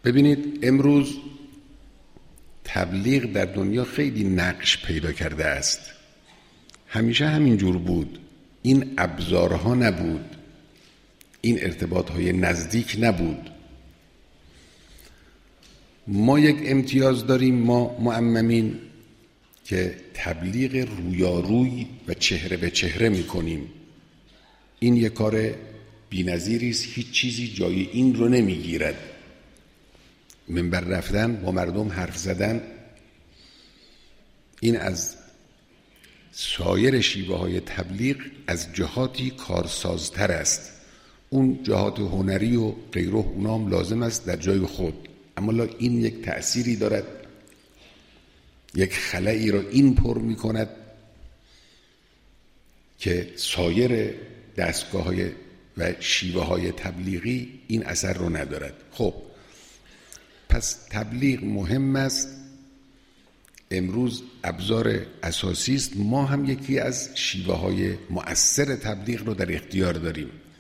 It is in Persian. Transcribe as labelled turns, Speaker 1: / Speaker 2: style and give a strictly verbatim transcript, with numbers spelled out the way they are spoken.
Speaker 1: ببینید امروز تبلیغ در دنیا خیلی نقش پیدا کرده است. همیشه همین جور بود. این ابزارها نبود، این ارتباطهای نزدیک نبود. ما یک امتیاز داریم، ما معممین، که تبلیغ رویاروی و چهره به چهره میکنیم. این یک کار بی‌نظیری است، هیچ چیزی جای این رو نمیگیرد. منبر رفتن، با مردم حرف زدن، این از سایر شیوه های تبلیغ از جهاتی کارسازتر است. اون جهات هنری و غیره اونام لازم است در جای خود، اما این یک تأثیری دارد، یک خلایی را این پر می کند که سایر دستگاه های و شیوه های تبلیغی این اثر رو ندارد. خب پس تبلیغ مهم است، امروز ابزار اساسی است. ما هم یکی از شیوه های مؤثر تبلیغ رو در اختیار داریم.